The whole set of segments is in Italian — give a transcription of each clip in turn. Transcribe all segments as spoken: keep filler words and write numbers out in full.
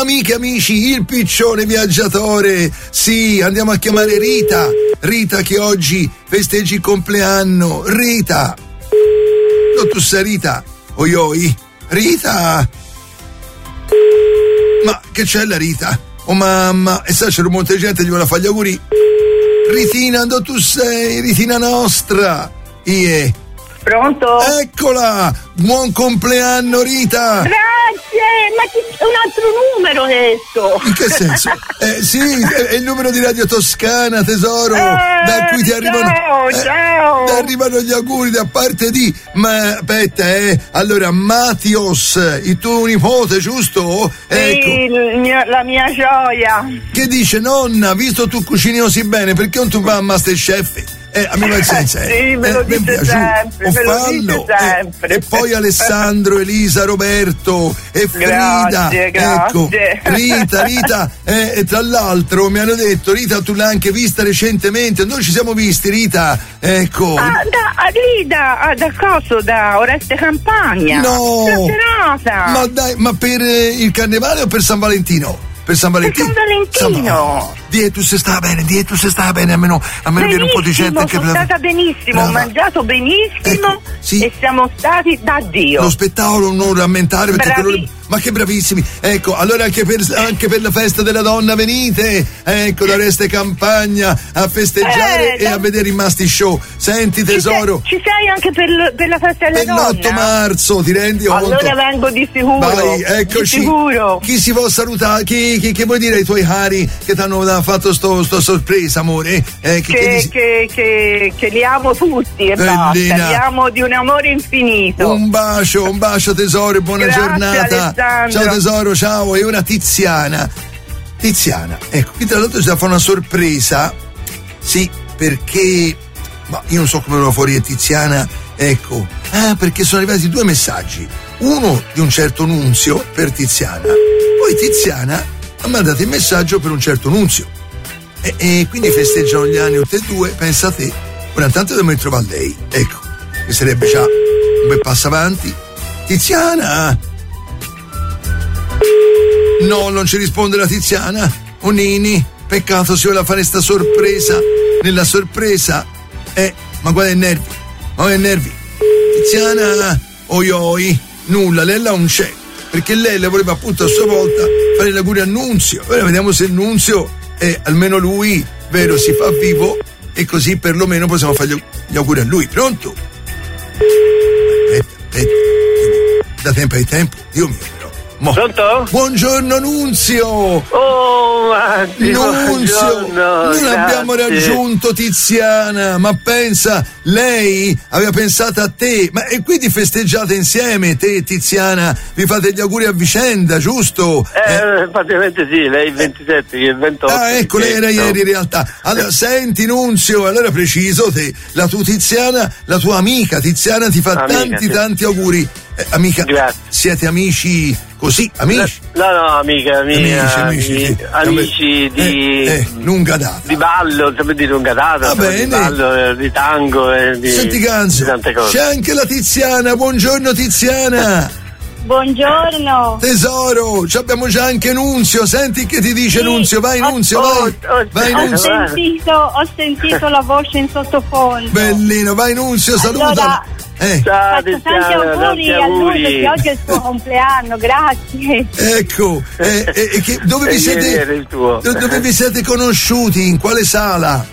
amiche e amici, il piccione viaggiatore. Sì, andiamo a chiamare Rita. Rita che oggi festeggi il compleanno. Rita. No, tu sei Rita. Oi oi. Rita. Ma che c'è la Rita? Oh mamma, e sa c'è un monte di gente che gli vuole fare gli auguri. Ritina, dove tu sei? Ritina nostra. Ie. Pronto? Eccola! Buon compleanno Rita! Grazie, ma c'è un altro numero adesso! In che senso? Eh, sì, è il numero di Radio Toscana, tesoro, eh, da cui ti arrivano, ciao, eh, ciao. ti arrivano gli auguri da parte di, ma aspetta, eh, allora Mattios, il tuo nipote, giusto? Sì, ecco. il mio, la mia gioia. Che dice, nonna, visto tu cucini così bene, perché non tu vai a Masterchef? Eh, a me va il senso, eh. Sì, me lo eh, dice sempre, me lo dice sempre. Eh, e poi Alessandro, Elisa, Roberto e Frida. Grazie, ecco, grazie. Rita, Rita, eh, e tra l'altro mi hanno detto, Rita, tu l'hai anche vista recentemente, noi ci siamo visti, Rita, ecco. Ah, da, lì da, ah, da coso, da Oreste Campagna. No! Da Cerasa. Ma dai, ma per eh, il carnevale o per San Valentino? Per San Valentino. Per San Valentino. San... Die tu se stava bene, die tu se stava bene, almeno, almeno viene un po' di gente anche sono per stata benissimo, Brava. ho mangiato benissimo, ecco, sì. E siamo stati da Dio. Lo spettacolo non rammentare perché Bravi. quello... Ma che bravissimi! Ecco, allora anche per, anche per la festa della donna venite, ecco, da Oreste Campagna a festeggiare eh, e da... a vedere i Masti Show. Senti tesoro. Ci sei, ci sei anche per, per la festa della per donna? l'otto marzo, ti rendi conto? Allora vengo di sicuro. Vai, eccoci. Di sicuro. Chi si può salutare? Chi, chi, chi vuoi dire ai tuoi cari che ti hanno fatto sto, sto sorpresa, amore? Eh, che, che, che, che, che, che li amo tutti e Bellina. basta. Li amo di un amore infinito. Un bacio, un bacio tesoro e buona Grazie, giornata. Alessandro. Ciao tesoro, ciao. E una Tiziana. Tiziana, ecco, qui tra l'altro ci da fare una sorpresa. Sì, perché ma io non so come lo fuori è Tiziana, ecco. Ah, perché sono arrivati due messaggi. Uno di un certo Nunzio per Tiziana. Poi Tiziana ha mandato il messaggio per un certo Nunzio. E, e quindi festeggiano gli anni tutti e due, pensa a te. Ora intanto dobbiamo ritrovare lei, ecco, che sarebbe già un bel passo avanti. Tiziana! No, non ci risponde la Tiziana. Oh Nini, peccato si vuole fare sta sorpresa. Nella sorpresa, eh, ma guarda i nervi, ma guarda i nervi. Tiziana, oi oi, nulla, lei là non c'è, perché lei le voleva appunto a sua volta fare gli auguri a Nunzio. Ora vediamo se il Nunzio, eh, almeno lui, vero, si fa vivo e così perlomeno possiamo fare gli auguri a lui. Pronto? Aspetta, aspetta, da tempo ai tempo, Dio mio. Mo. Pronto? Buongiorno Nunzio! Oh, Matti, Nunzio! Non grazie. abbiamo raggiunto Tiziana, ma pensa, lei aveva pensato a te, ma e quindi festeggiate insieme, te e Tiziana, vi fate gli auguri a vicenda, giusto? Eh, eh praticamente sì, lei il ventisette, io il ventotto. Ah, ecco, lei era ieri in realtà. Allora, senti Nunzio, allora preciso te, la tua Tiziana, la tua amica Tiziana ti fa amica, tanti sì. tanti auguri. Eh, amica, grazie. Siete amici così, amici? No, no, amica mia, amici, amici, amici, amici di, eh, eh, lunga data. di ballo, sempre di lunga data, Va bene. di ballo, di tango e di, Senti Ganzo, di tante cose. c'è anche la Tiziana, buongiorno Tiziana. Buongiorno. Tesoro, ci abbiamo già anche Nunzio, senti che ti dice Sì, Nunzio, vai ho- Nunzio, oh, vai, oh, vai oh, Ho Nunzio, sentito, ho sentito la voce in sottofondo. bellino, vai Nunzio, saluta. Allora, Eh, Ciao, faccio tanti Tiziana, auguri tanti a lui auguri. perché oggi è il suo compleanno, grazie. ecco, eh, eh, eh, che- dove vi E ieri siete era il tuo. do- dove vi siete conosciuti? In quale sala?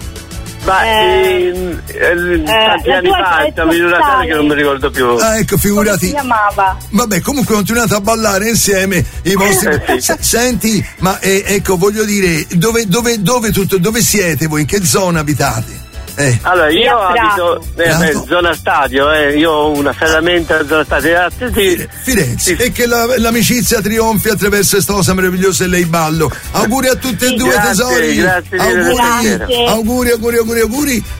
Ma Eh, in- eh, tanti la anni tua fa, è siamo in una sala che non mi ricordo più. Ah, ecco, Come si figurati. chiamava? Vabbè, comunque continuate a ballare insieme i vostri. Eh, sì. S- Senti, ma eh, ecco, voglio dire, dove, dove, dove, tutto, dove siete voi? In che zona abitate? Eh. Allora, io Via abito eh, Prato. eh, zona stadio, eh, io ho una ferramenta zona stadio. Ah, sì, sì. Firenze, Sì. e che la- l'amicizia trionfi attraverso questa cosa meravigliosa e lei ballo. Auguri a tutte e due, Grazie, tesori. grazie, auguri, Grazie. auguri, auguri, auguri, auguri.